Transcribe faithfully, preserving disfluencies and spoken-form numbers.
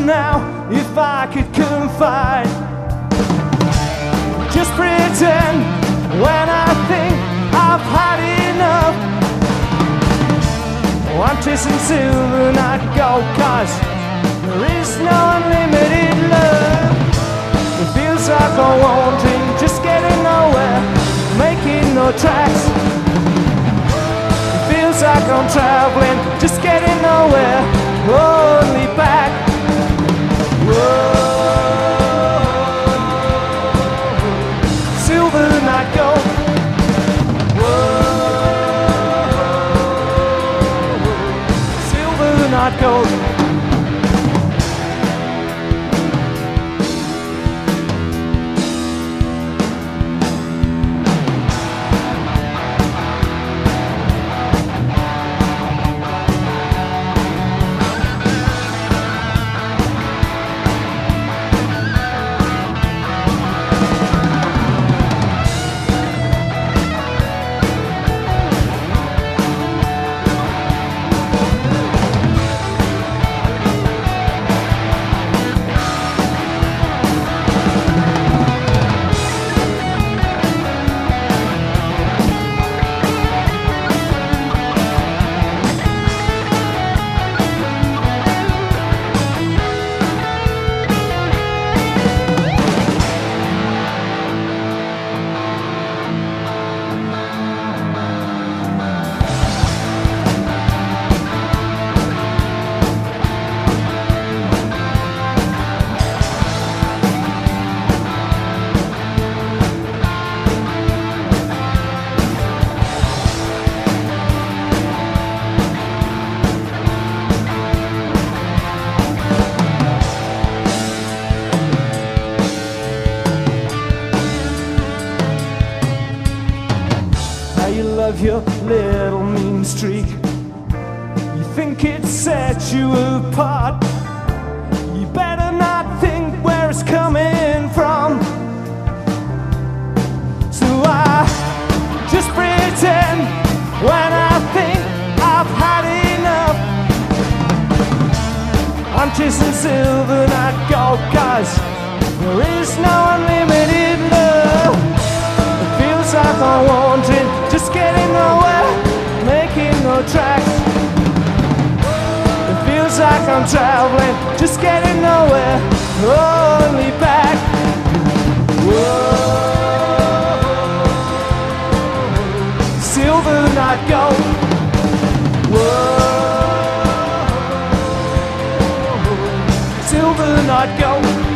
now if I could confide. Just pretend when I think I've had enough. Oh, I'm chasing silver, not gold, 'cause there is no unlimited love. It feels like I'm wanting, just getting nowhere, making no tracks. It feels like I'm traveling, just getting nowhere, only back. Whoa. Silver, not gold. Whoa. Silver, not gold. Love your little mean streak. You think it sets you apart. You better not think where it's coming from. So I just pretend when I think I've had enough. I'm chasing silver, not gold, 'cause there is no unlimited love. It feels like I'm wanting, just getting nowhere, making no tracks. It feels like I'm traveling, just getting nowhere, only back. Whoa. Silver, not gold. Whoa. Silver, not gold.